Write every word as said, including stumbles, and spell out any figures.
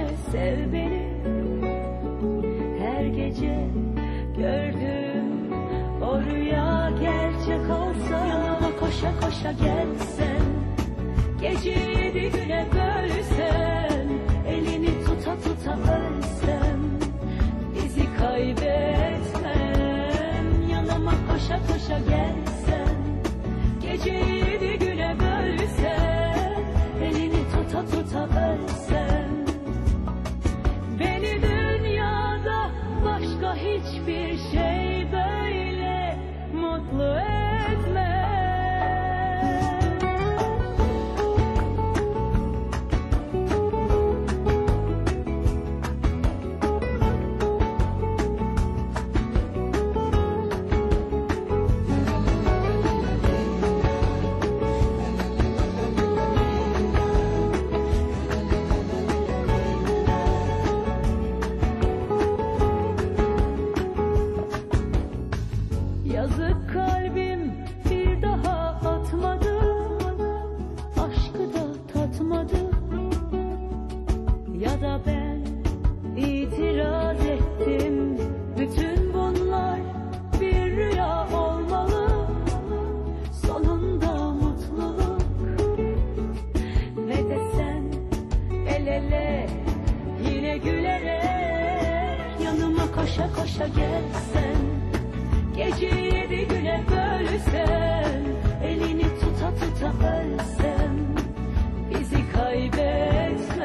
sev beni. Her gece gördüğüm o rüya gerçek olsa, yanıma koşa koşa gelsen, geceyi bir güne bölsen, elini tuta tuta ölsem, bizi kaybetmem. Yanıma koşa koşa gelsen, geceyi bir güne bölsen, elini tuta tuta ölsem, beni dünyada başka hiçbir şey böyle mutlu etmez. Yazık kalbim bir daha atmadı, aşkı da tatmadı. Ya da ben itiraz ettim, bütün bunlar bir rüya olmalı. Sonunda mutluluk ve de sen el ele yine gülerek, yanıma koşa koşa gelsen, geceyi bir güne bölsen, elini tuta tuta ölsem, bizi kaybetsen.